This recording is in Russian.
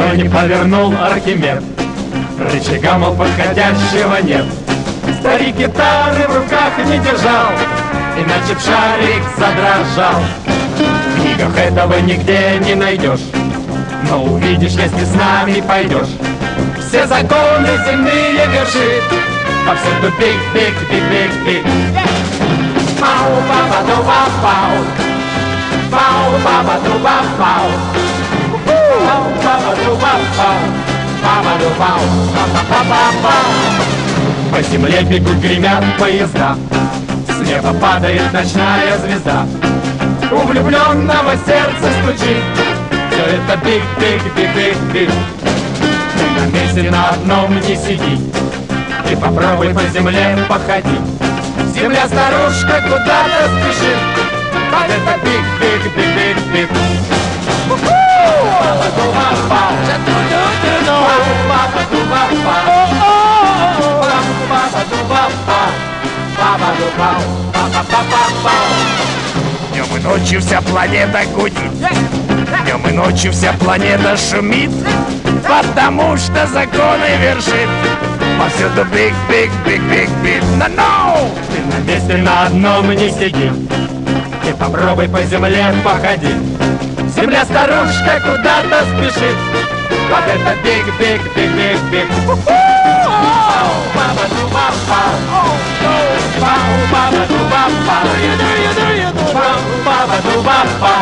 что не повернул Архимед, рычага, мол, подходящего нет. Старик гитары в руках не держал, иначе б шарик задрожал. В книгах этого нигде не найдешь, но увидишь, если с нами пойдешь. Все законы земные вершит, повсюду биг-биг-биг-биг-биг. Пау-па-па-ду-па-пау, пау-па-па-ду-па-пау, пау-па-па-ду-па-пау, па-па-ду-пау, па-па-па-па-пау. По земле бегут, гремят поезда, с неба падает ночная звезда. У влюбленного сердце стучит, все это биг-биг-биг-биг-биг. Ты на месте на одном не сиди, ты попробуй по земле походи. Земля старушка куда-то спешит, вот это биг-биг-биг-биг-биг. Пау-па-па-ду-па-пау, пау-па-па-ду-па-пау, пау-па-па-ду-па-пау, пау-па-па-ду-пау, пау-па-па-пау. Днем и ночью вся планета гудит, днем и ночью вся планета шумит, потому что законы вершит повсюду биг-биг-биг-биг-биг. Но-но! Ты на месте на одном не сиди, ты попробуй по земле походи. Земля старушка куда-то спешит, вот это биг-биг-биг-биг-биг. Пау-па-па-ду-па-пау, пау-па-па-ду-па-пау, пау-па-па-ду-па-пау.